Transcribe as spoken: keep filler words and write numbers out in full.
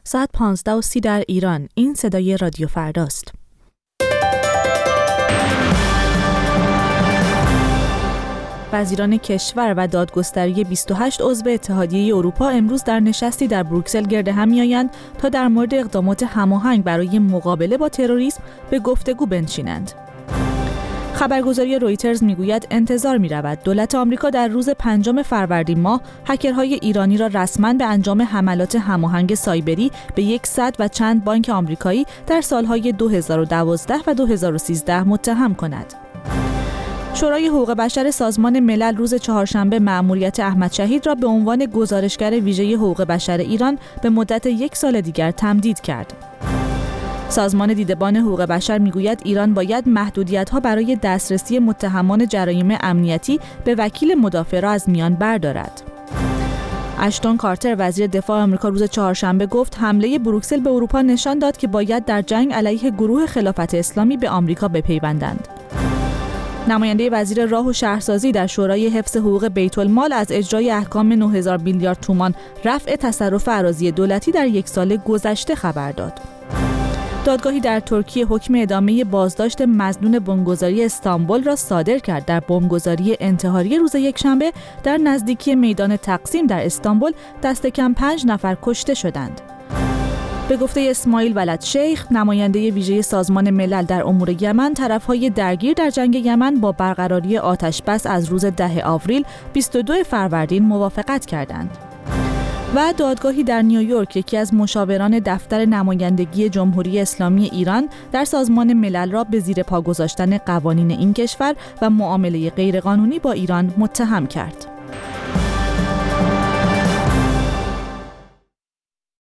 ساعت پانزده و سی در ایران. این صدای رادیو فرداست. وزیران کشور و دادگستری بیست و هشت عضو اتحادیه اروپا امروز در نشستی در بروکسل گرد هم می‌آیند تا در مورد اقدامات هماهنگ برای مقابله با تروریسم به گفتگو بنشینند. خبرگزاری رویترز میگوید انتظار می‌رود دولت آمریکا در روز پنجم فروردین ماه هکرهای ایرانی را رسما به انجام حملات هماهنگ سایبری به صد و چند بانک آمریکایی در سالهای دو هزار و دوازده و دو هزار و سیزده متهم کند. شورای حقوق بشر سازمان ملل روز چهارشنبه مأموریت احمد شهید را به عنوان گزارشگر ویژه حقوق بشر ایران به مدت یک سال دیگر تمدید کرد. سازمان دیدبان حقوق بشر میگوید ایران باید محدودیت‌ها برای دسترسی متهمان جرایم امنیتی به وکیل مدافع را از میان بردارد. اشتون کارتر وزیر دفاع آمریکا روز چهارشنبه گفت حمله بروکسل به اروپا نشان داد که باید در جنگ علیه گروه خلافت اسلامی به آمریکا بپیوندند. نماینده وزیر راه و شهرسازی در شورای حفظ حقوق بیت المال از اجرای احکام نه هزار میلیارد تومان رفع تصرف اراضی دولتی در یک سال گذشته خبر داد. دادگاهی در ترکیه حکم ادامه بازداشت مظنون بمبگذاری استانبول را صادر کرد. در بمبگذاری انتحاری روز یکشنبه در نزدیکی میدان تقسیم در استانبول دست کم پنج نفر کشته شدند. به گفته اسماعیل ولد شیخ، نماینده ویژه سازمان ملل در امور یمن، طرفهای درگیر در جنگ یمن با برقراری آتش بس از روز ده آوریل بیست و دو فروردین موافقت کردند. و دادگاهی در نیویورک یکی از مشاوران دفتر نمایندگی جمهوری اسلامی ایران در سازمان ملل را به زیر پا گذاشتن قوانین این کشور و معامله غیرقانونی با ایران متهم کرد.